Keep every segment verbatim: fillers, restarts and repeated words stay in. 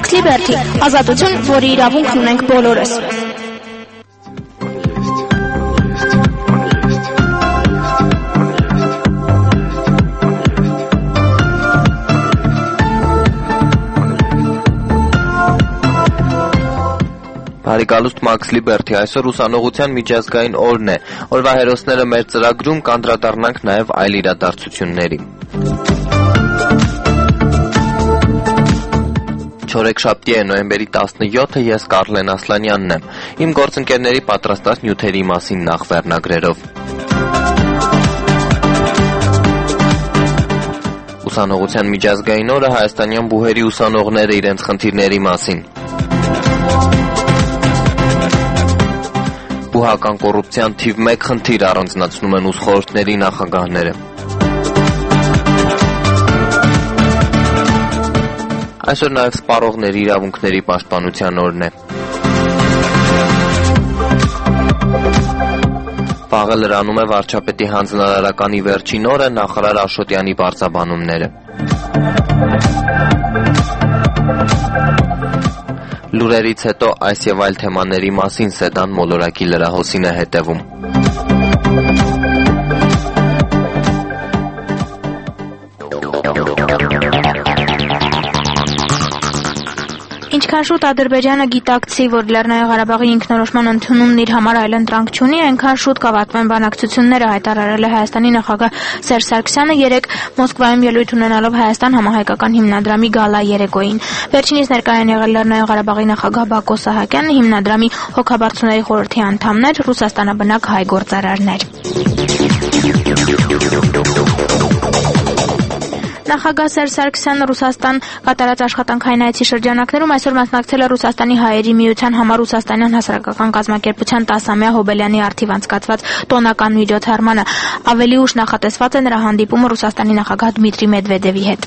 Max Liberty, ազատություն, որի իրավունքն ունենք բոլորս։ Բարեկալուստ Max Liberty, այսօր ուսանողության միջազգային օրն է։ Օրվա հերոսները մեր ծրագրում կանդրադառնանք նաև այլ իրադարձությունների։ Չորեքշաբթի է, նոյեմբերի տասնյոթը, ես Կարլեն Ասլանյանն եմ։ Իմ գործընկերների պատրաստած նյութերի մասին նախ վերնագրերով։ Ուսանողության միջազգային օրը հայաստանյան բուհերի ուսանողները իրենց խնդիրների մասին։ Բուհական կոռուպցիան թիվ մեկ խնդիր առանձնացնում են ուսխորհուրդների նախագահները։ Այսօր նաև սպառողների իրավունքների պաշտպանության օրն է։ Վաղը լրանում է վարչապետի հանձնարարականի վերջին օրը, նախարար Աշոտյանի պարզաբանումները։ Լուրերից հետո այս եւ այլ թեմաների մասին Սեդան մոլորակի լրահոսին է հետևում։ Ինչքան շուտ Ադրբեջանը գիտակցի, որ Լեռնային Ղարաբաղի ինքնորոշման ընդունումն իր համար այլընտրանք չունի, այնքան շուտ կավարտվեն բանակցությունները, հայտարարել է Հայաստանի նախագահ Սերժ Սարգսյանը երեկ Մոսկվայում ելույթ ունենալով Հայաստան համահայկական հիմնադրամի գալա երեկոյին։ Վերջինիս ներկայ են եղել Լեռնային Ղարաբաղի նախագահ Բակո Սահակյանը, հիմնադրամի հոգաբարձուների խորհրդի անդամներ, Ռուսաստանաբնակ հայ գործարարներ։ Նախագահ Սերժ Սարգսյանը Ռուսաստան կատարած աշխատանքային այցի շրջանակներում այսօր մասնակցել է Ռուսաստանի հայերի միության համար Ռուսաստանյան հասարակական կազմակերպության տասամյա Հոբելյանի արթիվ անցկացված տոնական միջոցառմանը։ Ավելի ուշ նախատեսված է նրա հանդիպումը Ռուսաստանի նախագահ Դմիտրի Մեդվեդևի հետ։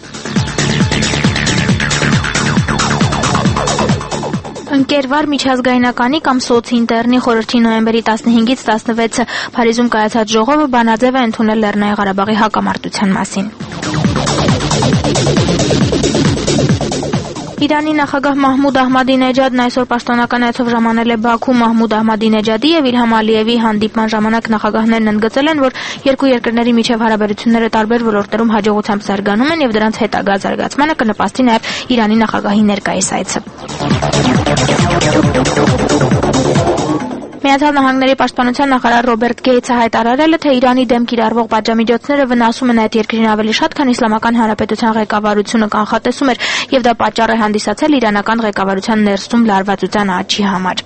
Ընկերվար միջազգայնականի կամ սոցինտերնի խորհրդի նոյեմբերի տասնհինգից տասնվեցը Փարիզում կայացած ժողովը բանաձև է ընդունել Լեռնային Ղարաբաղի հակամարտության մասին։ Իրանի նախագահ Մահմուդ Ահմադինեջադն այսօր պաշտոնական այցով ժամանել է Բաքու։ Մահմուդ Ահմադինեջադի եւ Իլհամ Ալիևի հանդիպման ժամանակ նախագահներն ընդգծել են, որ երկու երկրների միջև հարաբերությունները տարբեր ոլորտներում հաջողությամբ զարգանում են եւ դրանց հետագա զարգացմանը կնպաստի նաեւ Իրանի նախագահի ներկայիս այցը։ Միացյալ Նահանգների պաշտպանության նախարար Ռոբերտ Գեյցը հայտարարել է, թե Իրանի դեմ կիրառվող պատժամիջոցները վնասում են այդ երկրին ավելի շատ, քան Իսլամական Հանրապետության ղեկավարությունը կանխատեսում էր, եւ դա պատճառ է հանդիսացել իրանական ղեկավարության ներսում լարվածության աճի համար։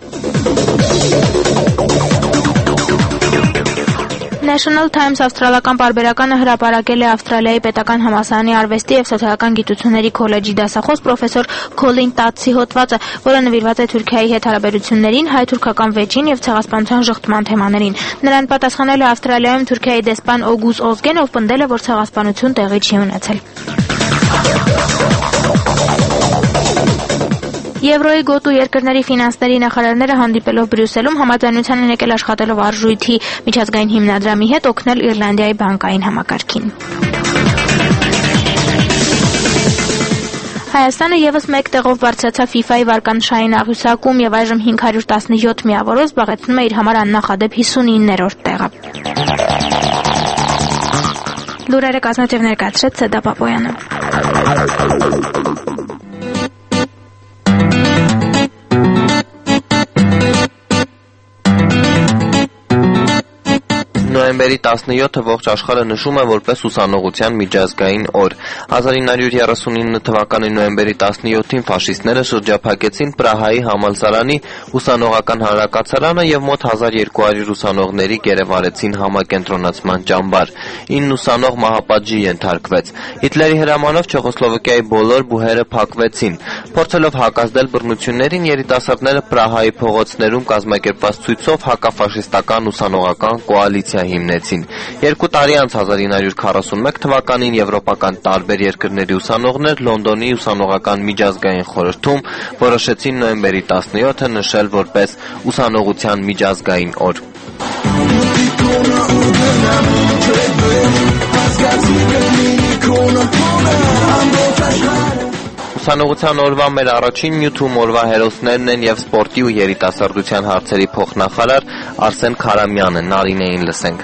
National Times ավստրալական պարբերականը հրապարակել է Ավստրալիայի պետական համալսարանի արվեստի եւ սոցիալական գիտությունների քոլեջի դասախոս պրոֆեսոր Քոլին Տացի հոդվածը, որը նվիրված է Թուրքիայի հետ հարաբերություններին, հայ-թուրքական վեճին եւ ցեղասպանության շղթման թեմաներին։ Նրան պատասխանել է Ավստրալիայում Թուրքիայի դեսպան Օգուս Օզգեն, ով պնդել է, որ ցեղասպանություն տեղի չի ունեցել։ Եվրոյի գոտու երկրների ֆինանսների նախարարները հանդիպելով Բրյուսելում համաձայնության են եկել աշխատելով արժույթի միջազգային հիմնադրամի հետ օգնել Իռլանդիայի բանկային համակարգին։ Հայաստանը եւս մեկ տեղով բարձրացավ ֆիֆայի վարկանշային աղյուսակում եւ այժմ հինգ հարյուր տասնյոթ միավորով զբաղեցնում է իր համար աննախադեպ հիսունիններորդ տեղը։ Լուրերը կազմակերպ ներկայացրեց Սեդա Պապոյանը։ Նոյեմբերի տասնյոթը ողջ աշխարհը նշում է որպես ուսանողության միջազգային օր։ հազար ինը հարյուր երեսունինը թվականի նոյեմբերի տասնյոթին ֆաշիստները շրջափակեցին Պրահայի համալսարանի ուսանողական հանրակացարանը եւ մոտ հազար երկու հարյուր ուսանողների գերեվարեցին համակենտրոնացման ճամբար։ ինը ուսանող մահապատժի ենթարկվեց։ Հիտլերի հրամանով Չեխոսլովակիայի բոլոր բուհերը փակվեցին։ Փորձելով հակազդել բռնություններին, երիտասարդները Պրահայի փողոցներում կազմակերպված ցույցով հակաֆաշիստական ուսանողական կոալիցիա հիմնեցին։ Երկու տարի անց հազար ինը հարյուր քառասունմեկ թվականին եվրոպական տարբեր երկրների ուսանողներ Լոնդոնի ուսանողական միջազգային խորհրդում որոշեցին նոյեմբերի տասնյոթը նշել որպես ուսանողության միջազգային օր։ Ուսանողության օրվա մեր առաջին նյութում օրվա հերոսներն են եւ սպորտի ու երիտասարդության հարցերի փոխնախարար Արսեն Քարամյանը։ Նարինեին լսենք։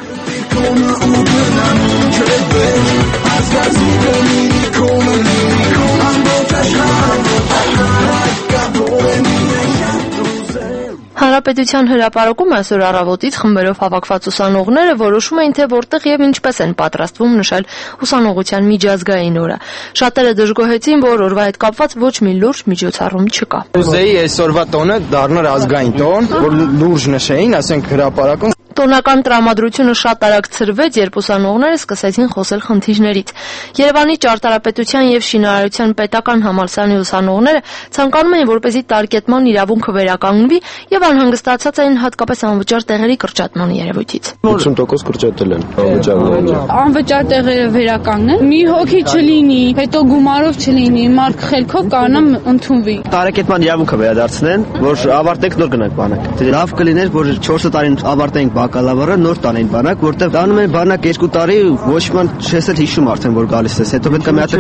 Հանրապետության հրապարակում այսօր առավոտից խմբերով հավաքված ուսանողները որոշում էին, թե որտեղ եւ ինչպես են պատրաստվում նշել ուսանողության միջազգային օրը։ Շատերը դժգոհեցին, որ օրվա հետ կապված ոչ մի լուրջ միջոցառում չկա։ Ուզեի այսօրվա տոնը դառնար ազգային տոն, որ լուրջ նշեին, ասենք հրապարակում։ Տոնական տրամադրությունը շատ արագ ցրվեց, երբ ուսանողները սկսեցին խոսել խնդիրներից։ Երևանի ճարտարապետության եւ շինարարության պետական համալսարանի ուսանողները ցանկանում էին, որպեսզի տարկետման իրավունքը վերականգնվի եւ անհանգստացած էին հատկապես անվճար տեղերի կրճատման երևույթից։ ութսուն տոկոս կրճատել են անվճարները։ Անվճար տեղերը վերականգնեն, մի հոգի չլինի, հետո գումարով չլինի, մարդ խելքով կանամ ընդունվի։ Տարկետման իրավունքը վերադարձնեն, որ ավարտենք նոր գնանք բանակ։ Լավ կլիներ, որ չորս տարին ավարտենք բակալավրը, նոր տանեն բանակ, որտեղ տանում են բանակ երկու տարի, ոչ ման չես էլ հիշում արդեն որ գալիս ես, հետո պետք է մի հատ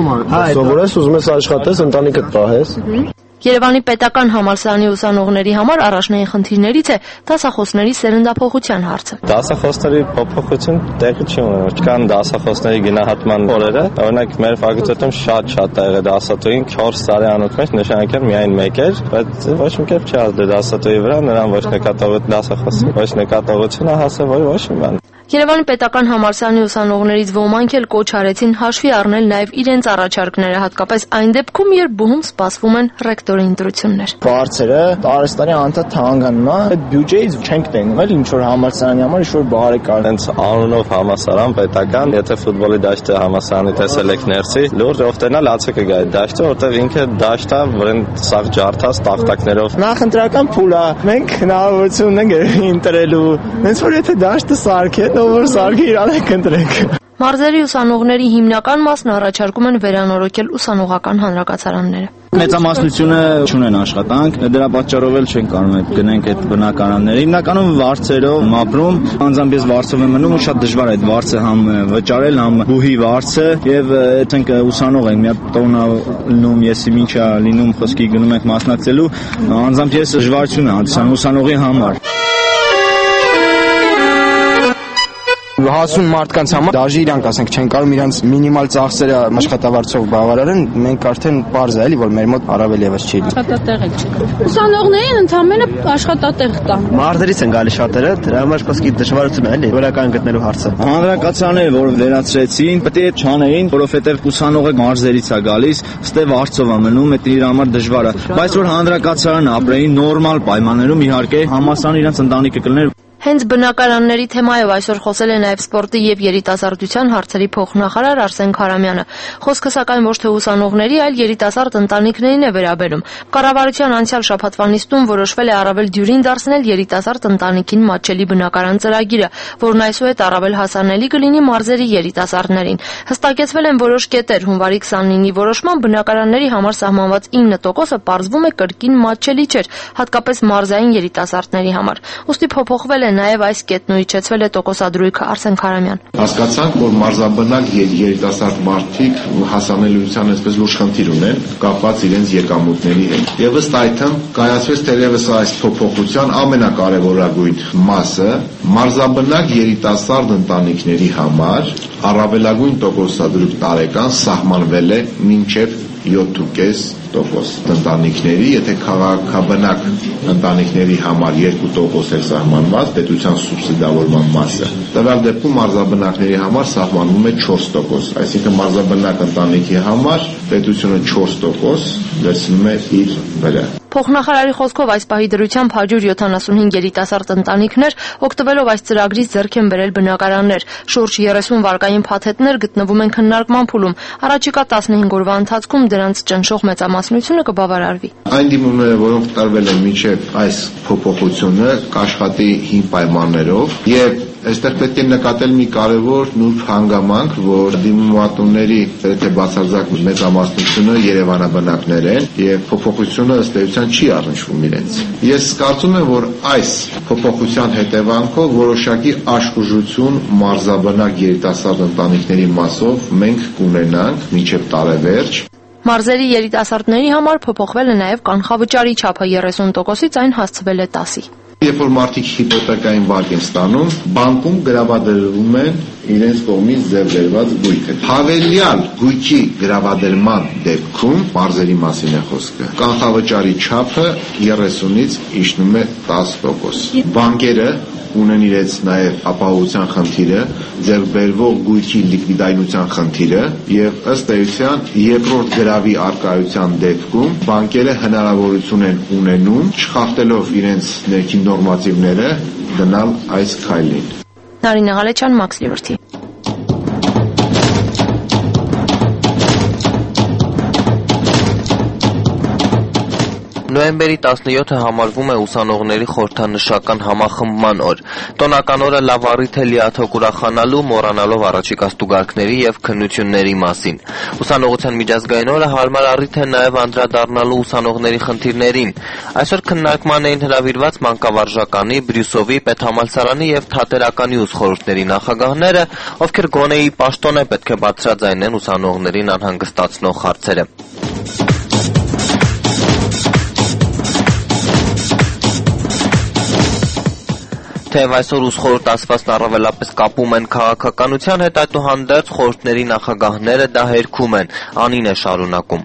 քս սովորես, ուզում ես աշխատես, ընտանիքդ պահես։ Երևանի պետական համալսարանի ուսանողների համար առաջնային խնդիրներից է դասախոսների սերնդափոխության հարցը։ Դասախոսների փոփոխություն տեղի չի ունենում։ Չկան դասախոսների գնահատման օրերը։ Օրինակ մեր ֆակուլտետում շատ-շատ տեղ է դասատուին չորս տարի անուտ մեջ նշանակել միայն մեկ էր, բայց ոչ մի կերպ չի ազդել դասատուի վրա, նրան ոչ նկատողություն դասախոսի, ոչ նկատողություն հասել, ոչ ոչ մի բան։ Երևանի պետական համալսարանի ուսանողներից ոմանք էլ կոչ արեցին հաշվի առնել նաև իրենց առաջարկները, հատկապես այն դեպքում, երբ բուհում սպասվում են ռեկտորի ընտրություններ։ Բարձերը տարեստարի անդադ թանկանում է, այդ բյուջեից չենք տենում, էլ ինչ որ համալսարանի համար ինչ որ բարի կար։ Հենց անունով համալսարան պետական, եթե ֆուտբոլի դաշտը համալսարանի տեսել եք ներսի, լուրջ օգտենալ լացը կգա այդ դաշտը, որտեղ ինքը դաշտ է, որին սաղ ջարդած տախտակներով։ Նախընտրական փուլ է, մենք հնարավորություն ունենք ընտրելու։ Հենց որ եթե դաշտը սարքեն, որ սարքի իրան եք ընտրեք։ Մարզերի ուսանողների հիմնական մասն առաջարկում են վերանորոգել ուսանողական հանրակացարանները։ Մեծամասնությունը չունեն աշխատանք, դրա պատճառով էլ չեն կարող այդ գնենք այդ բնակարանները։ Հիմնականում վարձերով ապրում, անձամբ ես վարձով եմ մնում ու շատ դժվար է այդ վարձը համ վճարել, համ բուհի վարձը եւ այդենք ուսանող ենք, մի հատ տոնա լինում, եսի ինչա լինում, խոսքի գնում ենք մասնակցելու, անձամբ ես դժվարություն եմ հանդիսանում ուսանողի համար։ Հասուն մարդկանց համար դաժի իրանք ասենք չեն կարող իրանց մինիմալ ծախսերը աշխատավարձով բավարարեն, մենք արդեն պարզ է էլի որ մեր մոտ առավել եւս չի լինի։ Աշխատատեղ էլ չկա։ Ուսանողներին ընդհանրապես աշխատատեղ տա։ Մարզերից են գալի շատերը, դրա համար խոսքի դժվարություն է էլի, որական գտնելու հարցը։ Հանրակացարանները, որ վերացրեցին, պետք է չանեին, որովհետեւ ուսանողը մարզերից է գալիս, ստե վարձով է մնում, դա իր համար դժվար է։ Բայց որ հանրակացարան ապրեին նորմալ պայմաններում, իհարկե համասարան իրենց ընտանիքը կլներ։ Հենց բնակարանների թեմայով այսօր խոսել է նաև սպորտի եւ երիտասարդության հարցերի փոխնախարար Արսեն Քարամյանը։ Խոսքը սակայն ոչ թե ուսանողների, այլ երիտասարդ ընտանիքներին է վերաբերում։ Կառավարության անցյալ շաբաթվա նիստում որոշվել է առավել դյուրին դարձնել երիտասարդ ընտանիքին մատչելի բնակարան ծրագիրը, որն այսուհետ առավել հասանելի կլինի մարզերի երիտասարդներին։ Հստակեցվել են որոշ կետեր, հունվարի քսանինի որոշման բնակարանների համար սահմանված ինը տոկոսը պարզվում է կրկին մատչելի չէր, հատկապես մարզային երիտասարդների համար։ Ուստի փոփոխվել նաև այս կետն ու իջեցվել է տոկոսադրույքը Արսեն Քարամյան։ Հասկացանք, որ մարզաբնակ երիտասարդ մարդիկ հասանելիության այսպես լուրջ խնդիր ունեն կապված իրենց եկամուտների հետ։ Եվ ըստ այդմ կայացվեց թերևս այս փոփոխության ամենակարևորագույն մասը մարզաբնակ երիտասարդ ընտանիքների համար առավելագույն տոկոսադրույք տարեկան սահմանվել է մինչև յոթ տոկոս պինգ տոկոս ընտանիքների, եթե քաղաքաբնակ ընտանիքների համար երկու տոկոս է սահմանված պետության սուբսիդավորման մասը, տվյալ դեպքում մարզաբնակների համար սահմանվում է չորս տոկոս, այսինքն մարզաբնակ ընտանիքի համար պետությունը չորս տոկոս վերցնում է իր վրա։ Փոխնախարարի խոսքով այս պահի դրությամբ հարյուր յոթանասունհինգ երիտասարդ ընտանիքներ օգտվելով այս ծրագրից ձեռք են բերել բնակարաններ, շուրջ երեսուն վարկային փաթեթներ գտնվում են քննարկման փուլում։ Առաջիկա տասնհինգ օրվա ընթացքում դրանց ճնշող մեծամասնությունը կբավարարվի։ Այն դիմումները, որոնք տրվել են մինչև այս փոփոխությունը, կաշխատի հին պայմաններով եւ այստեղ պետք է նկատել մի կարևոր նուրբ հանգամանք, որ դիմումատունների եթե բացարձակ մեծամասնությունը երևանաբնակներ են եւ փոփոխությունը ըստ էության չի առնչվում իրենց։ Ես կարծում եմ, որ այս փոփոխության հետևանքով որոշակի աշխուժություն մարզաբնակ երիտասարդ ընտանիքների մասով մենք կունենանք մինչև տարեվերջ։ Մարզերի երիտասարդների համար փոփոխվել է նաև կանխավճարի չափը երեսուն տոկոսից այն հասցվել է տասի։ Երբ որ մարդիկ հիպոթեկային վարկ են ստանում, բանկում գրավադրվում են իրենց կողմից ձեռբերված գույքը։ Հավելյալ գույքի գրավադրման դեպքում մարզերի մասին է խոսքը։ Կանխավճարի չափը երեսունից իջնում է տասը տոկոս։ Բանկերը ունեն իրենց նաև ապահովության խնդիրը, ձեռբերվող գույքի լիկվիդայնության խնդիրը եւ ըստ էության երկրորդ գրավի արկայության դեպքում բանկերը հնարավորություն են ունենում չխախտելով իրենց ներքին նորմատիվները դնալ այս քայլին։ Նարինե Ղալեչյան, Max Liberty։ Նոյեմբերի տասնյոթը համարվում է ուսանողների խորհրդանշական համախմբման օր։ Տոնական օրը լավ առիթ է լիաթոք ուրախանալու, մոռանալով առաջիկա ստուգարքների եւ քննությունների մասին։ Ուսանողության միջազգային օրը հարմար առիթ է նաեւ անդրադառնալու ուսանողների խնդիրներին։ Այսօր քննարկման էին հրավիրված մանկավարժականի, Բրյուսովի, պետհամալսարանի եւ թատերականի ուսխորհուրդների նախագահները, ովքեր գոնեի պաշտոն է պետք է բարձրաձայնեն ուսանողներին անհանգստացնող հարցերը։ Թեև այսօր ուսխորհուրդ ասվածն առավելապես կապում են քաղաքականության հետ, այդուհանդերձ խորհուրդների նախագահները դա հերքում են, անին է շարունակում։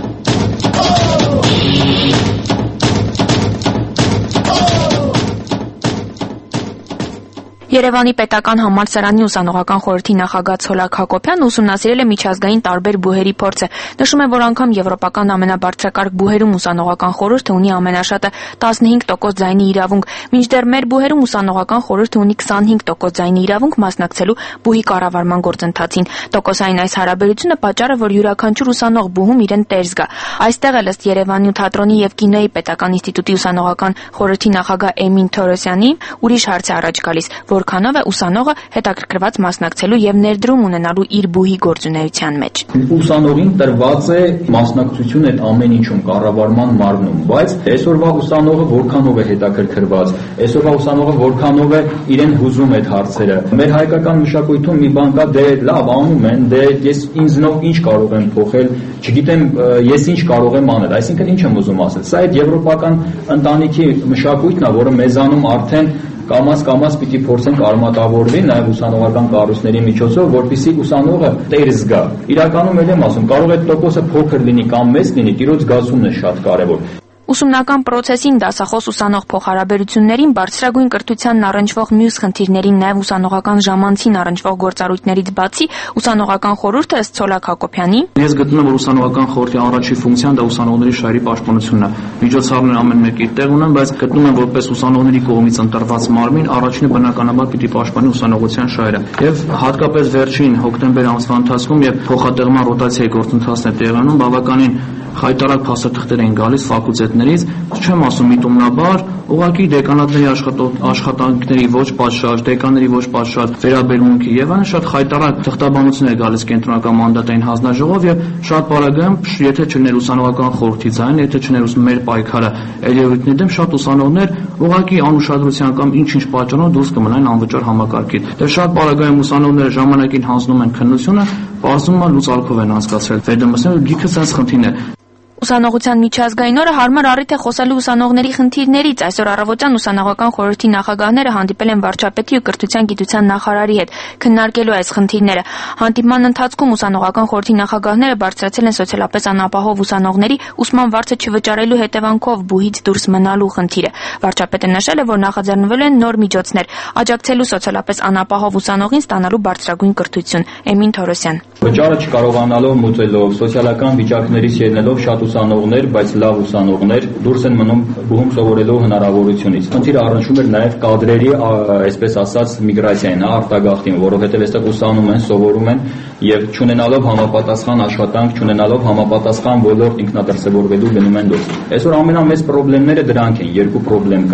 Երևանի պետական համալսարանի ուսանողական խորհրդի նախագահ Ցոլակ Հակոբյանն ուսումնասիրել է միջազգային տարբեր բուհերի փորձը։ Նշում է, որ անգամ եվրոպական ամենաբարձրակարգ բուհերում ուսանողական խորհուրդը ունի ամենաշատը տասնհինգ տոկոս ձայնի իրավունք, մինչդեռ մեր բուհերում ուսանողական խորհուրդը ունի քսանհինգ տոկոս ձայնի իրավունք մասնակցելու բուհի կառավարման գործընթացին։ Տոկոսային այս հարաբերությունը պատճառ է, որ յուրաքանչյուր ուսանող բուհում իրեն տեր զգա։ Այստեղ էլ ըստ Երևանի թատրոնի եւ կինոյի պետական ինստիտուտի ուսանողական խորհրդի նախագահ Էմին Թորոսյանի ուրիշ հարց է առաջ գալիս, որքանով է ուսանողը հետաքրքրված մասնակցելու եւ ներդրում ունենալու իր բուհի գործունեության մեջ։ Ուսանողին տրված է մասնակցություն այդ ամեն ինչում կառավարման մարմնում, բայց այսօրվա ուսանողը որքանով է հետաքրքրված, այսօրվա ուսանողը որքանով է իրեն հուզում այդ հարցերը։ Մեր հայկական մշակույթում մի բան կա, դե լավ անում են, դե ես ինձնով ինչ կարող եմ փոխել, չգիտեմ ես ինչ կարող եմ անել, այսինքն ինչ եմ ուզում ասել։ Սա այդ եվրոպական ընտանիքի մշակույթն է, որը մեզանում արդեն կամաց-կամաց պիտի փորձենք արմատավորվի նաև ուսանողական կառույցների միջոցով, որպեսզի ուսանողը տեր զգա։ Իրականում էլ եմ ասում, կարող է տոկոսը փոքր լինի կամ մեծ լինի, տիրոջ զգացումն է շատ կարևոր։ Ուսումնական պրոցեսին դասախոս ուսանող փոխհարաբերություններին, բարձրագույն կրթությանն առնչվող մյուս խնդիրներին, նաև ուսանողական ժամանցին առնչվող գործառույթներից բացի, ուսանողական խորհուրդը ըստ Ցոլակ Հակոբյանի Ես գտնում եմ, որ ուսանողական խորհրդի առաջին ֆունկցիան դա ուսանողների շահերի պաշտպանությունն է։ Միջոցառումները ամեն մեկը իր տեղ ունեն, բայց գտնում եմ, որպես ուսանողների կողմից ընտրված մարմին, առաջինը բնականաբար պիտի պաշտպանի ուսանողության շահերը։ Եվ հատկապես վերջին հոկտեմբեր ամսվա ընթացքում, երբ փոխադեղման ռոտացիայի գործընթացն է տեղանում, բավականին խայտարակ փաստաթղթեր են գալիս ֆակուլտետներից, չեմ ասում միտումնաբար, ուղղակի դեկանատների աշխատանքների ոչ պատշաճ, դեկանների ոչ պատշաճ վերաբերմունքի եւ այլն շատ խայտարակ թղթաբանություններ գալիս կենտրոնական մանդատային հանձնաժողով եւ շատ բարագայում, եթե չներ ուսանողական խորհրդի ձայն, եթե չներ մեր պայքարը ելույթների դեմ, շատ ուսանողներ ուղղակի անուշադրության կամ ինչ-ինչ պատճառով դուրս կմնային անվճար համակարգից։ Դե շատ բարագայում ուսանողները ժամանակին հանձնում են քննությունը, բարձում է լուծալքով են անցկացրել։ Վերդմասն գիքը sense խնդիրն է։ Ուսանողության միջազգային օրը հարմար առիթ է խոսելու ուսանողների խնդիրներից։ Այսօր առավոտյան ուսանողական խորհրդի նախագահները հանդիպել են վարչապետի ու կրթության գիտության նախարարի հետ, քննարկելու այս խնդիրները։ Հանդիպման ընթացքում ուսանողական խորհրդի նախագահները բարձրացել են սոցիալապես անապահով ուսանողների ուսման վարձը չվճարելու հետևանքով բուհից դուրս մնալու խնդիրը։ Վարչապետը նշել է, որ նախաձեռնվել են նոր միջոցներ, աջակցելու սոցիալապես անապահով ուսանողին ստանալու բարձրագույն կրթություն։ Էմին Թորոսյան Վճարը չկարողանալով մուծելով, սոցիալական վիճակներից ելնելով շատ ուսանողներ, բայց լավ ուսանողներ դուրս են մնում բուհում սովորելու հնարավորությունից։ Խնդիրը առնչվում էր նաև կադրերի, այսպես ասած, միգրացիային, արտագաղթին, որովհետև այստեղ ուսանում են, սովորում են եւ չունենալով համապատասխան աշխատանք, չունենալով համապատասխան ոլորտ ինքնադրսևորվելու գնում են դուրս։ Այսօր ամենամեծ խնդիրները դրանք են, երկու խնդիր կա։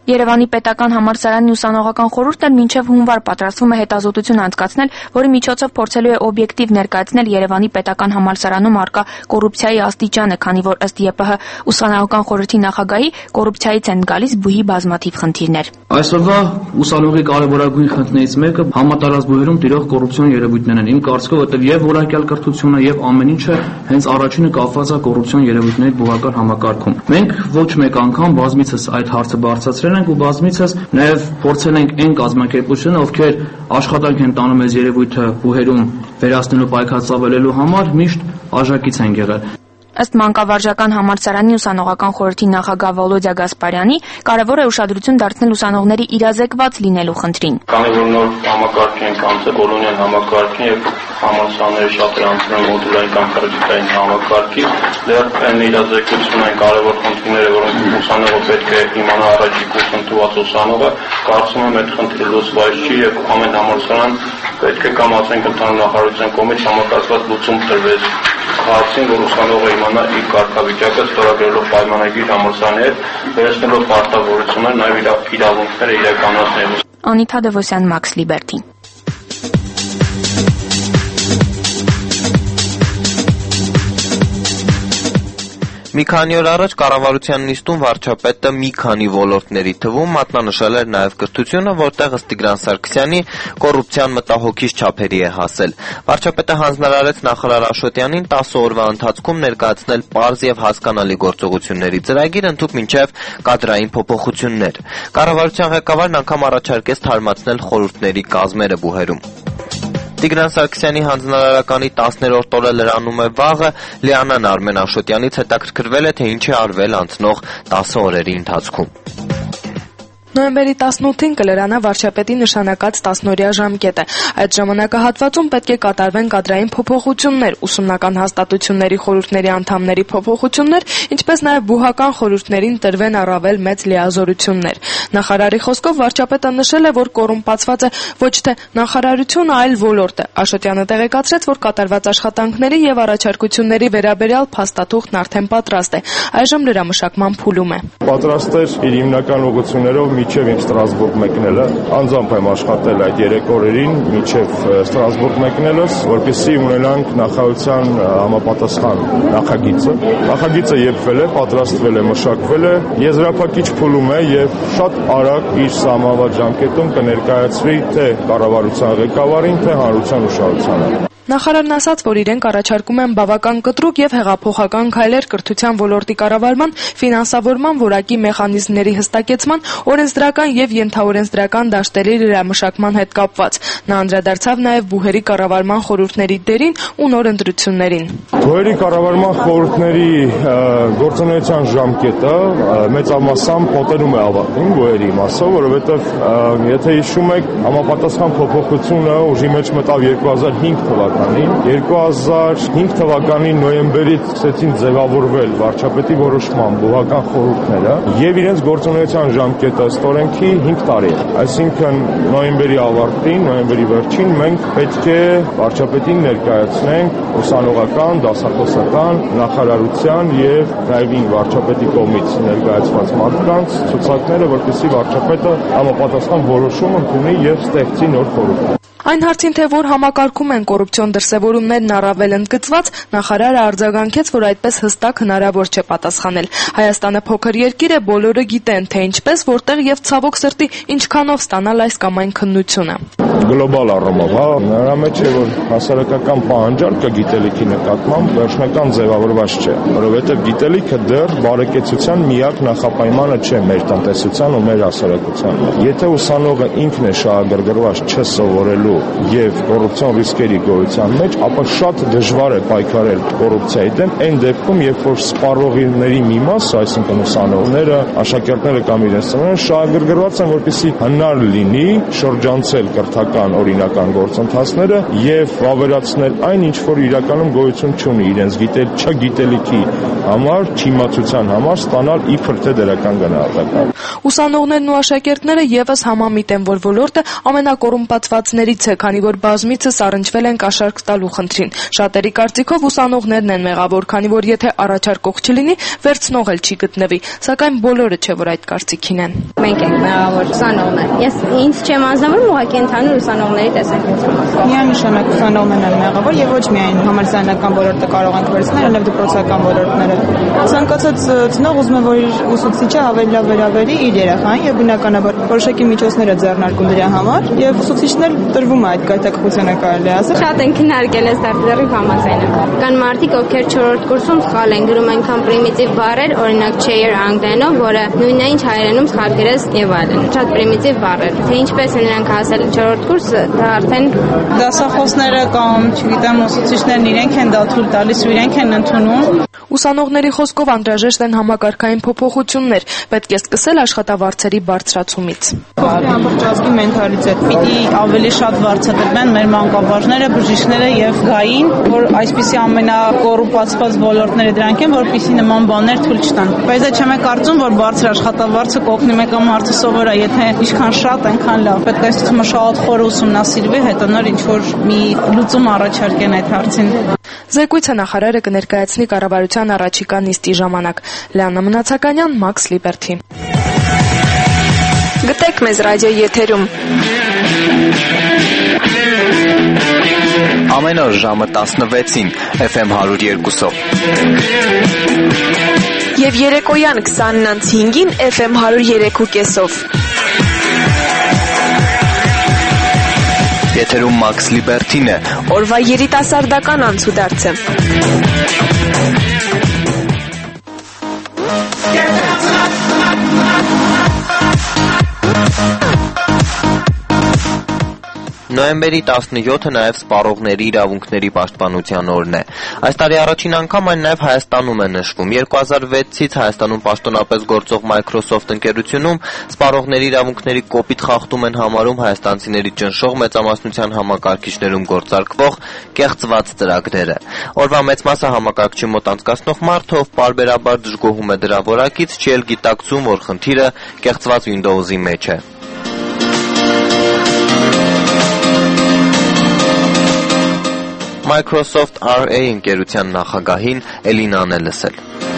Երևանի պետական համալսարանի ուսանողական խորհուրդն էլ մինչև հունվար պատրաստվում է հետազոտություն անցկացնել, որի միջոցով փորձելու է օբյեկտիվ ներկայացնել Երևանի պետական համալսարանում առկա կոռուպցիայի աստիճանը, քանի որ ըստ ԵՊՀ ուսանողական խորհրդի նախագահի կոռուպցիայից են գալիս բուհի բազմաթիվ խնդիրներ։ Այսօրվա ուսանողի կարևորագույն խնդիրներից մեկը համատարած բուհերում տիրող կոռուպցիոն երևույթներն են։ Իմ կարծիքով, որտեղ եւ որակյալ կրթությունը եւ ամեն ինչը հենց առաջինը կապված է կոռուպցիոն երևույթների բուհական համակարգում։ Մենք ոչ մեկ անգամ բազմիցս այդ հարցը բարձրացրել ենք ու բազմիցս նաեւ փորձել ենք այն կազմակերպությունը, ովքեր աշխատանք են տանում այս երևույթը բուհերում վերացնելու պայքար ծավալելու համար, միշտ աժակից են եղել։ Ըստ մանկավարժական համալսարանի ուսանողական խորհրդի նախագահ Վոլոդիա Գասպարյանի, կարևոր է ուշադրություն դարձնել ուսանողների իրազեկված լինելու խնդրին։ Քանի որ նոր համակարգ են կանցել Բոլոնյան համակարգին եւ համալսարանները շատ են անցնում մոդուլային կամ կրեդիտային համակարգի, դեռ այն իրազեկությունն այն կարևոր խնդիրները, որոնք ուսանողը պետք է իմանա առաջի կուրս ընդունված ուսանողը, կարծում եմ այդ խնդիրը լուծված չի եւ ամեն համալսարան պետք է կամ ասենք ընդհանուր նախարարության կողմից համակարգված լուծում տրվեց հարցին, որ ուսանողը իմանա իր կարգավիճակը, ստորագրելով պայմանագիր համալսարանի հետ, վերացնելով պարտավորությունները, նաև իր իրավունքները իրականացնելու։ Անիթա Դևոսյան, Max Liberty։ Մի քանի օր առաջ կառավարության նիստում վարչապետը մի քանի ոլորտների թվում մատնանշել էր նաև կրթությունը, որտեղ ըստ Տիգրան Սարգսյանի կոռուպցիան մտահոգիչ չափերի է հասել։ Վարչապետը հանձնարարեց նախարար Աշոտյանին տասը օրվա ընթացքում ներկայացնել պարզ եւ հասկանալի գործողությունների ծրագիր, ընդհուպ մինչև կադրային փոփոխություններ։ Կառավարության ղեկավարն անգամ առաջարկեց թարմացնել խորհուրդների կազմերը բուհերում։ Տիգրան Սարգսյանի հանձնարարականի տասներորդ օրը լրանում է վաղը, Լիանան Արմեն Աշոտյանից հետաքրքրվել է, թե ինչ է արվել անցնող տասը օրերի ընթացքում։ Նոյեմբերի տասնութին կլրանա վարչապետի նշանակած տասնօրյա ժամկետը։ Այդ ժամանակահատվածում պետք է կատարվեն կադրային փոփոխություններ, ուսումնական հաստատությունների խորհուրդների անդամների փոփոխություններ, ինչպես նաև բուհական խորհուրդներին տրվեն առավել մեծ լիազորություններ։ Նախարարի խոսքով վարչապետը նշել է, որ կոռումպացված է ոչ թե նախարարությունը, այլ ոլորտը։ Աշոտյանը տեղեկացրեց, որ կատարված աշխատանքների եւ առաջարկությունների վերաբերյալ փաստաթուղթն արդեն պատրաստ է։ Այժմ լրամշակման փուլում է։ Պատրաստ է իր հիմնական ուղղություններով Միջև իմ Ստրասբուրգ մեկնելը, անձամբ եմ աշխատել այդ երեք օրերին, միջև Ստրասբուրգ մեկնելս, որպեսզի ունենանք նախարարության համապատասխան նախագիծը։ Նախագիծը եփվել է, պատրաստվել է, մշակվել է, եզրափակիչ փուլում է եւ շատ արագ իր սահմանված ժամկետում կներկայացվի թե կառավարության ղեկավարին, թե հանրության ուշադրությանը։ Նախարարն ասաց, որ իրենք առաջարկում են բավական կտրուկ եւ հեղափոխական քայլեր կրթության ոլորտի կառավարման, ֆինանսավորման որակի մեխանիզմների հստակեցման, օրենսդրական եւ ենթաօրենսդրական դաշտերի լրամշակման հետ կապված։ Նա անդրադարձավ նաեւ բուհերի կառավարման խորհուրդների դերին ու նոր ընտրություններին։ Բուհերի կառավարման խորհուրդների գործունեության ժամկետը մեծամասամբ մոտենում է ավարտին բուհերի մասով, որովհետեւ եթե հիշում եք, համապատասխան փոփոխությունը ուժի մեջ մտավ երկու հազար հինգ թվականին, երկու հազար հինգ թվականի նոյեմբերից սկսեցին ձևավորվել վարչապետի որոշման բուհական խորհուրդները եւ իրենց գործունեության ժամկետը ստորենքի հինգ տարի է։ Այսինքն նոյեմբերի ավարտին, նոյեմբերի վերջին մենք պետք է վարչապետին ներկայացնենք ուսանողական, դասախոսական, նախարարության եւ նաեւ ին վարչապետի կողմից ներկայացված մարդկանց ցուցակները, որպեսզի վարչապետը համապատասխան որոշում ընդունի եւ ստեղծի նոր խորհուրդ։ Այն հարցին, թե որ համակարգում են կոռուպցիոն դրսևորումներն առավել ընդգծված, նախարարը արձագանքեց, որ այդպես հստակ հնարավոր չէ պատասխանել։ Հայաստանը փոքր երկիր է, բոլորը գիտեն, թե ինչպես, որտեղ եւ ցավոք սրտի ինչքանով ստանալ այս կամ այն քննությունը։ Գլոբալ առումով, հա, նրա մեջ է, որ հասարակական պահանջարկը գիտելիքի նկատմամբ վերջնական ձևավորված չէ, որովհետեւ գիտելիքը դեռ բարեկեցության միակ նախապայմանը չէ մեր տնտեսության ու մեր հասարակության։ Եթե ուսանողը ինքն է շահագրգռված չսովորելու եւ կոռուպցիոն ռիսկերի գոյության մեջ, ապա շատ դժվար է պայքարել կոռուպցիայի դեմ այն դեպքում, երբ որ սպառողների մի մասը, այսինքն ուսանողները, աշակերտները կամ իրենց ծնողները շահագրգռված են, որպեսզի հնար լինի շրջանցել կրթական օրինական գործընթացները եւ վավերացնել այն, ինչ որ իրականում գոյություն չունի իրենց գիտել չգիտելիքի համար, չիմացության համար ստանալ իբր թե դրական գնահատական։ Ուսանողներն ու աշակերտները եւս համամիտ են, որ ոլորտը ամենակոռումպացվածներից դրանից է, քանի որ բազմիցս առնչվել են կաշառք տալու խնդրին։ Շատերի կարծիքով ուսանողներն են մեղավոր, քանի որ եթե առաջարկող չլինի, վերցնող էլ չի գտնվի, սակայն բոլորը չէ, որ այդ կարծիքին են։ Մենք ենք մեղավոր ուսանողներ։ Ես ինձ չեմ անձնավորում, ուղղակի ընդհանուր ուսանողների տեսանկյունից ասում։ Միանշանակ ուսանողներն են մեղավոր եւ ոչ միայն համալսարանական ոլորտը կարող ենք վերցնել, այլև դպրոցական ոլորտները։ Ցանկացած ծնող ուզում է, որ իր ուսուցիչը ավելի լավ վերաբերի իր երեխային եւ բնականաբար որոշակի միջոցներ է ձեռնարկում դրա համար եւ ուսուցիչն էլ տրվում է այդ գայթակղությանը կարելի ասել։ Շատ են քննարկել այս դեպքերով համաձայնը։ Կան մարդիկ, ովքեր չորրորդ կուրսում սխալ են գրում այնքան պրիմիտիվ բառեր, օրինակ chair անգլերենով, որը նույնն է ինչ հայերենում սխալգրես եւ այլն։ Շատ պրիմիտիվ բառեր։ Թե ինչպես են նրանք հասել չորրորդ կուրսը, դա արդեն դասախոսները կամ, չգիտեմ, ուսուցիչներն իրենք են դա թույլ տալիս, իրենք են ընդունում։ Ուսանողների խոսքով անհրաժեշտ են համակարգային փոփոխություններ, պետք է սկսել աշխատավարձերի բարձրացումից։ Ամբողջ ազգի մենթալիտետ պիտի ավելի շատ վարձատրվեն մեր մանկաբաժները, բժիշկները եւ գային, որ այսպիսի ամենակոռուպացված ոլորտները դրանք են, որպեսզի նման բաներ թույլ չտան։ Բայց դա չեմ կարծում, որ բարձր աշխատավարձը կօգնի մեկ մարդը սովորա, եթե ինչքան շատ, այնքան լավ։ Պետք է այս թվում շատ խոր ուսումնասիրվի, հետո նոր ինչ որ մի լուծում առաջարկեն այդ հարցին։ Զեկույցը նախարարը կներկայացնի կառավարության առաջիկա նիստի ժամանակ։ Լիանա Մնացականյան, Max Liberty։ Գտեք մեզ ռադիո եթերում։ Ամեն օր ժամը տասնվեցին Էֆ Էմ հարյուր երկուսով։ Եվ երեկոյան քսանն անց հինգին Էֆ Էմ հարյուր երեք ու կեսով։ Եթերում Max Liberty-ն է, օրվա երիտասարդական անցուդարձը։ Նոյեմբերի տասնյոթը նաև սպառողների իրավունքների պաշտպանության օրն է։ Այս տարի առաջին անգամ այն նաև Հայաստանում է նշվում։ երկու հազար վեցից Հայաստանում պաշտոնապես գործող Microsoft ընկերությունում սպառողների իրավունքների կոպիտ խախտում են համարում հայաստանցիների ճնշող մեծամասնության համակարգիչներում գործարկվող կեղծված ծրագրերը։ Օրվա մեծ մասը համակարգչի մոտ անցկացնող մարդը, ով պարբերաբար դժգոհում է դրա որակից, չի էլ գիտակցում, որ խնդիրը կեղծված Windows-ի մեջ է։ Microsoft Ար Էյ ընկերության նախագահին Էլինան է լսել։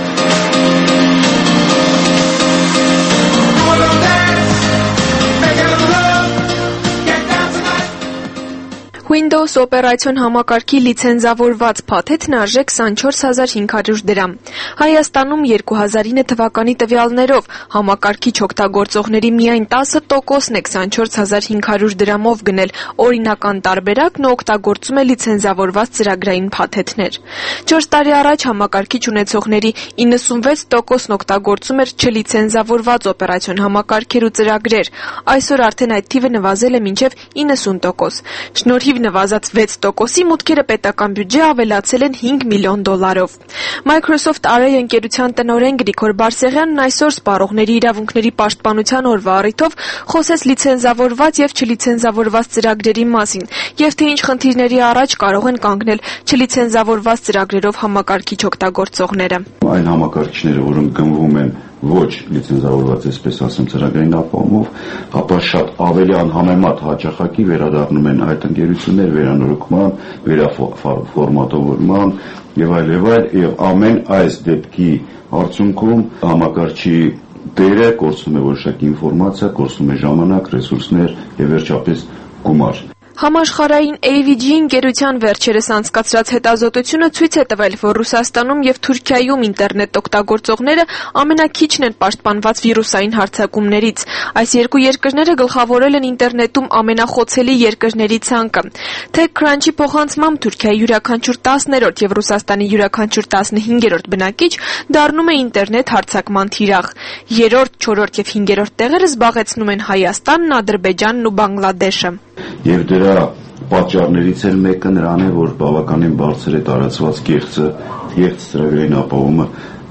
Windows օպերացիոն համակարգի լիցենզավորված փաթեթն արժե քսանչորս հազար հինգ հարյուր դրամ։ Հայաստանում երկու հազար ինը թվականի տվյալներով համակարգիչ օգտագործողների միայն տասը տոկոսն է քսանչորս հազար հինգ հարյուր դրամով գնել օրինական տարբերակն ու օգտագործում է լիցենզավորված ծրագրային փաթեթներ։ չորս տարի առաջ համակարգիչ ունեցողների իննսունվեց տոկոսն օգտագործում էր չլիցենզավորված օպերացիոն համակարգեր ու ծրագրեր։ Այսօր արդեն այդ թիվը նվազել է մինչև իննսուն տոկոս։ Շնորհիվ նվազած վեց տոկոսի մուտքերը պետական բյուջե ավելացել են հինգ միլիոն դոլարով։ Microsoft Ար Էյ ընկերության տնօրեն Գրիգոր Բարսեղյանն այսօր սպառողների իրավունքների պաշտպանության օրվա առիթով խոսեց լիցենզավորված եւ չլիցենզավորված ծրագրերի մասին եւ թե ինչ խնդիրների առաջ կարող են կանգնել չլիցենզավորված ծրագրերով համակարգիչ օգտագործողները։ Այն համակարգիչները, որոնք գնվում են ոչ լիցենզավորված, այսպես ասեմ, ծրագրային ապահովումով, ապա շատ ավելի անհամեմատ հաճախակի վերադառնում են այդ ընկերություններ վերանորոգման, վերաֆորմատավորման եւ այլ եւ այլ, եւ ամեն այս դեպքի արդյունքում համակարգչի դերը կորցնում է որոշակի ինֆորմացիա, կորցնում է ժամանակ, ռեսուրսներ եւ վերջապես գումար։ Համաշխարհային Էյ Վի Ջի ընկերության վերջերս անցկացրած հետազոտությունը ցույց է տվել, որ Ռուսաստանում եւ Թուրքիայում ինտերնետ օգտագործողները ամենաքիչն են պաշտպանված վիրուսային հարձակումներից։ Այս երկու երկրները գլխավորել են ինտերնետում ամենախոցելի երկրների ցանկը։ TechCrunch-ի փոխանցմամբ Թուրքիայի յուրաքանչյուր տասներորդ եւ Ռուսաստանի յուրաքանչյուր տասնհինգերորդ բնակիչ դառնում է ինտերնետ հարձակման թիրախ։ Երրորդ, չորրորդ եւ հինգերորդ տեղերը զբաղեցնում են Հայաստանն, Ադրբեջանն ու Բանգլադեշը։ Եվ դրա պատճառներից էլ մեկը նրան է, որ բավականին բարձր է տարածված կեղծը, կեղծ ծրագրային ապահովումը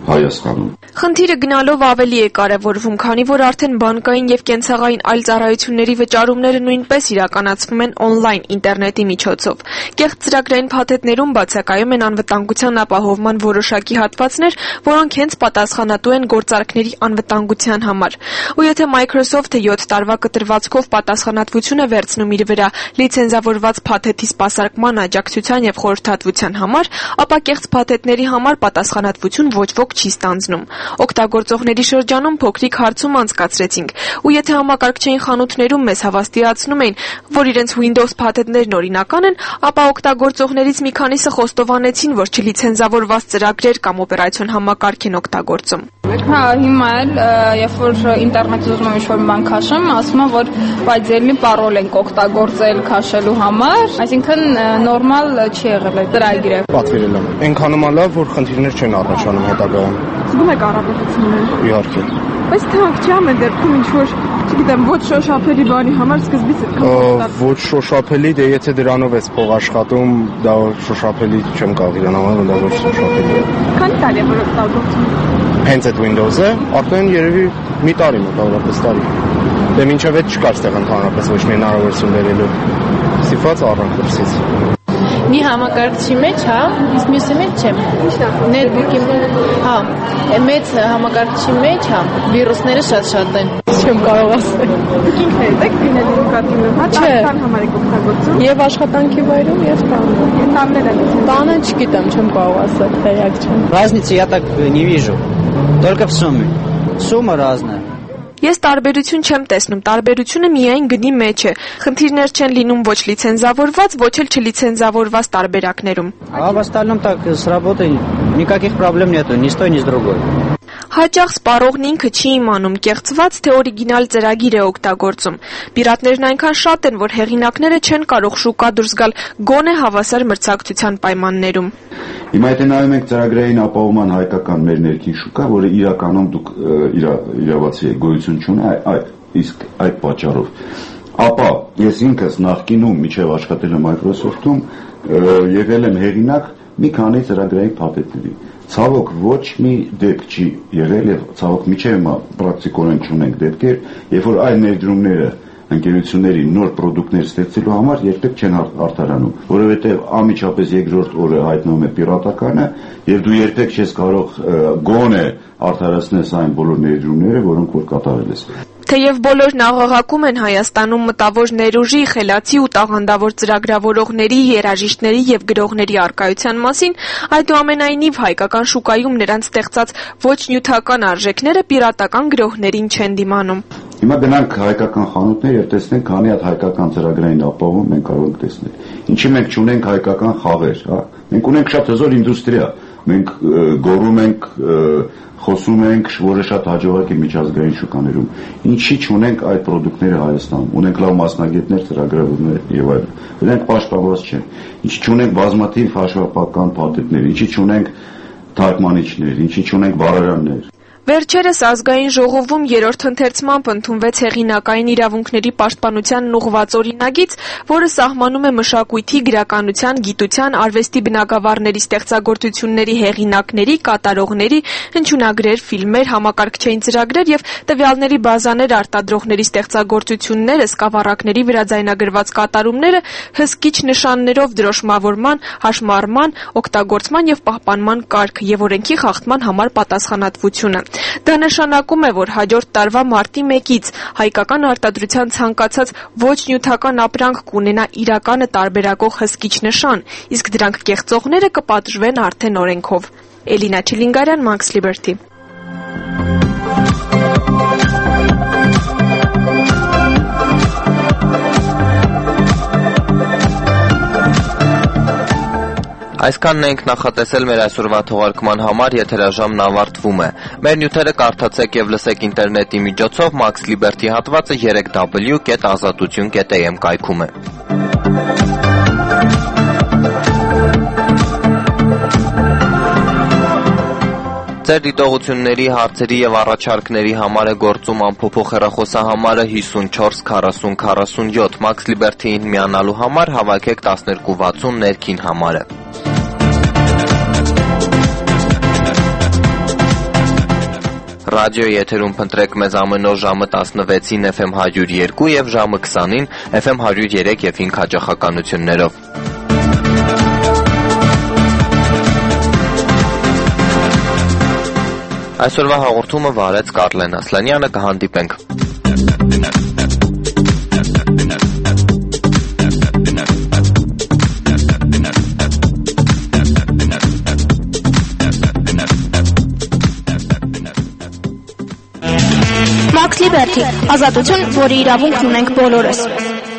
Հայաստանում։ Խնդիրը գնալով ավելի է կարևորվում, քանի որ արդեն բանկային եւ կենցաղային այլ ծառայությունների վճարումները նույնպես իրականացվում են օնլայն ինտերնետի միջոցով։ Կեղծ ծրագրային փաթեթներում բացակայում են անվտանգության ապահովման որոշակի հատվածներ, որոնք հենց պատասխանատու են գործարքների անվտանգության համար։ Ու եթե Microsoft-ը յոթ տարվա կտրվածքով պատասխանատվություն է վերցնում իր վրա լիցենզավորված փաթեթի սպասարկման աջակցության եւ խորհրդատվության համար, ապա կեղծ փաթեթների համար պատասխանատվություն ոչ ոք չի ստանձնում։ Օգտագործողների շրջանում փոքրիկ հարցում անցկացրեցինք, ու եթե համակարգչային խանութներում մեզ հավաստիացնում էին, որ իրենց Windows փաթեթներն օրինական են, ապա օգտագործողներից մի քանիսը խոստովանեցին, որ չլիցենզավորված ծրագրեր կամ օպերացիոն համակարգ են օգտագործում։ Հա, հիմա էլ երբ որ ինտերնետից ուզում եմ ինչ-որ բան քաշեմ, ասում եմ, որ բայց ելնի պարոլ ենք օգտագործել քաշելու համար, այսինքն նորմալ չի եղել այդ ծրագիրը։ Պատվիրել եմ։ Այնքան լավ, որ խնդիրներ չեն առաջանում հետագայում։ Զգում եք առավելություններ։ Իհարկե։ Բայց թանկ չի ամեն դեպքում ինչ-որ, չգիտեմ, ոչ շոշափելի բանի համար սկզբից այդքան։ Ոչ շոշափելի, դե եթե դրանով ես փող աշխատում, դա շոշափելի չեմ կարող իրանալ, դա ոչ շոշափելի է։ Քանի տարի է որ օգտագործում։ Հենց այդ Windows-ը արդեն երևի մի տարի մոտավորապես տարի։ Դե մինչև այդ չկար ստեղ ընդհանրապես ոչ մի հնարավորություն վերելու։ Սիֆած առանց դրսից։ Մի համակարգչի մեջ, հա, իսկ մյուսի մեջ չեմ։ Նետբուքի մեջ, հա, մեծ համակարգչի մեջ, հա, վիրուսները շատ-շատ են։ Չեմ կարող ասել։ Դուք ինքներդ եք դինել էդուկատիվ, հա, տան համար եք օգտագործում։ Եվ աշխատանքի վայրում, եւ տանը։ Տաններ են։ Տանը չգիտեմ, չեմ կարող ասել, տեղյակ չեմ։ Разницы я так не вижу. Только в сумме. Сумма разная. Ես տարբերություն չեմ տեսնում, տարբերությունը միայն գնի մեջ է։ Խնդիրներ չեն լինում ոչ լիցենզավորված, ոչ էլ չլիցենզավորված տարբերակներում։ А в остальном так с работой никаких проблем нету, ни с той, ни с другой. Հաճախ սպառողն ինքը չի իմանում կեղծված թե օրիգինալ ծրագիր է օգտագործում։ Պիրատներն այնքան շատ են, որ հեղինակները չեն կարող շուկա դուրս գալ գոնե հավասար մրցակցության պայմաններում։ Հիմա եթե նայում եք ծրագրային ապահովման հայկական մեր ներքին շուկա, որը իրականում դուք իրավացի եք, գոյություն չունի, իսկ այդ պատճառով, ապա ես ինքս նախկինում միջև աշխատել եմ Microsoft-ում, եղել եմ հեղինակ մի քանի ծրագրային փաթեթների։ Ցավոք ոչ մի դեպք չի եղել եւ ցավոք միջև հիմա պրակտիկորեն չունենք դեպքեր, երբ որ այլ ներդրումները ընկերությունների նոր ապրանքներ ստեղծելու համար երբեք չեն արդարանում, որովհետեւ ամիջապես երկրորդ օրը հայտնվում է պիրատականը եւ դու երբեք չես կարող գոնե արդարացնել այն բոլոր ներդրումները, որոնք որ կատարել ես։ Թեև բոլորն աղաղակում են Հայաստանում մտավոր ներուժի, խելացի ու տաղանդավոր ծրագրավորողների, երաժիշտների եւ գրողների առկայության մասին, այդուամենայնիվ հայկական շուկայում նրանց ստեղծած ոչ նյութական արժեքները պիրատական գրողներին չեն դիմանում։ Հիմա գնանք հայկական խանութներ եւ տեսնենք քանի հատ հայկական ծրագրային ապահովում մենք կարող ենք տեսնել։ Ինչի մենք չունենք հայկական խաղեր, հա։ Մենք ունենք շատ հզոր ինդուստրիա։ Մենք գոռում ենք, խոսում ենք, որը շատ հաջողակ է միջազգային շուկաներում։ Ինչի չունենք այդ ապրանքները Հայաստանում։ Ունենք լավ մասնագետներ, ծրագրավորներ եւ այլն։ Դրանք պաշտպանված չեն։ Ինչի չունենք բազմաթիվ հաշվապահական փաթեթներ, ինչի չունենք թարգմանիչներ, ինչի չունենք բառարաններ։ Վերջերս ազգային ժողովում երրորդ ընթերցմամբ ընդունվեց հեղինակային իրավունքների պաշտպանությանն ուղղված օրինագիծ, որը սահմանում է մշակույթի, գրականության, գիտության, արվեստի բնագավառների ստեղծագործությունների հեղինակների, կատարողների, հնչյունագրեր, ֆիլմեր, համակարգչային ծրագրեր եւ տվյալների բազաներ արտադրողների ստեղծագործությունները, սկավառակների վրա ձայնագրված կատարումները հսկիչ նշաններով դրոշմավորման, հաշմառման, օգտագործման եւ պահպանման կարգ եւ օրենքի խախտման համար պատասխանատվությունը։ Դա նշանակում է, որ հաջորդ տարվա մարտի մեկից հայկական արտադրության ցանկացած ոչ նյութական ապրանք կունենա իրականը տարբերակող հսկիչ նշան, իսկ դրանք կեղծողները կպատժվեն արդեն օրենքով։ Էլինա Չիլինգարյան, Max Liberty։ Այսքանն ենք նախատեսել մեր այսօրվա թողարկման համար, եթերաժամն ավարտվում է։ Մեր նյութերը կարդացեք եւ լսեք ինտերնետի միջոցով Max Liberty հատվածը երեք w կետ ազատություն կետ am կայքում է։ Ձեր դիտողությունների, հարցերի եւ առաջարկների համար է գործում ամփոփող հեռախոսահամարը հիսուն չորս քառասուն քառասունյոթ Max Liberty-ին միանալու համար հավաքեք տասներկու վաթսուն ներքին համարը։ Ռադիոյի եթերում փնտրեք մեզ ամեն օր ժամը տասնվեցին Էֆ Էմ one oh two եւ ժամը քսանին Էֆ Էմ one oh three եւ five հաճախականություններով։ Այսօրվա հաղորդումը վարեց Կարլեն Ասլանյանը, կհանդիպենք։ Մաքս Լիբերթի, ազատություն, որի իրավունքն ունենք բոլորս։